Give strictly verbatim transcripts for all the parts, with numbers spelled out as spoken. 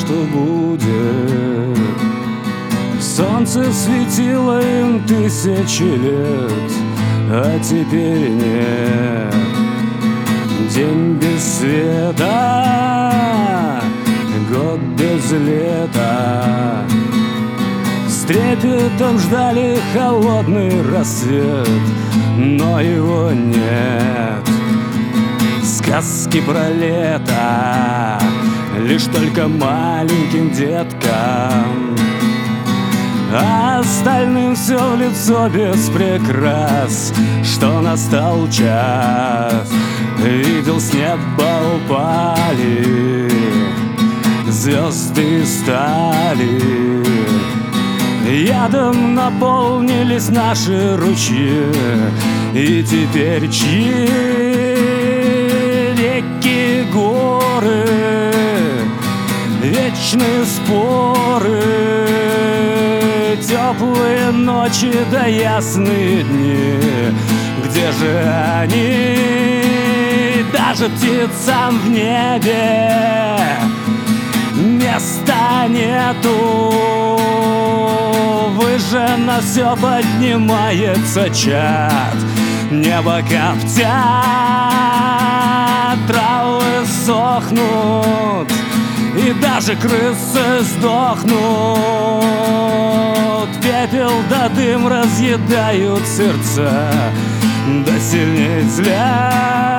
что будет. Солнце светило им тысячи лет, а теперь нет. День без света, год без лета. С трепетом ждали холодный рассвет, но его нет. Сказки про лето лишь только маленьким деткам, а остальным все в лицо без прикрас. Что настал час, видел, с неба упали звезды стали. Ядом наполнились наши ручьи, и теперь чьи реки, горы, вечные споры, теплые ночи да ясные дни. Где же они? Даже птицам в небе места нету. Выше нас все поднимается чад, небо коптят, травы сохнут, и даже крысы сдохнут. Пепел да дым разъедают сердца, да сильнее злят.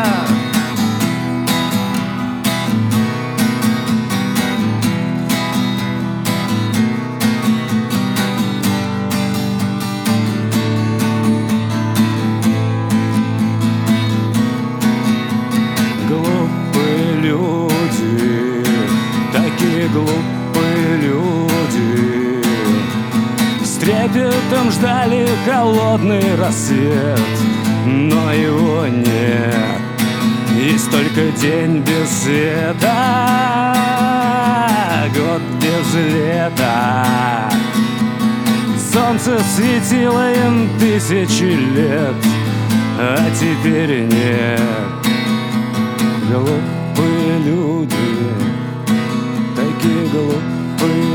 Глупые люди, такие глупые люди, с трепетом ждали холодный рассвет, но его нет. Есть только день без света, год без лета. Солнце светило им тысячи лет, а теперь нет. Глупые люди, такие глупые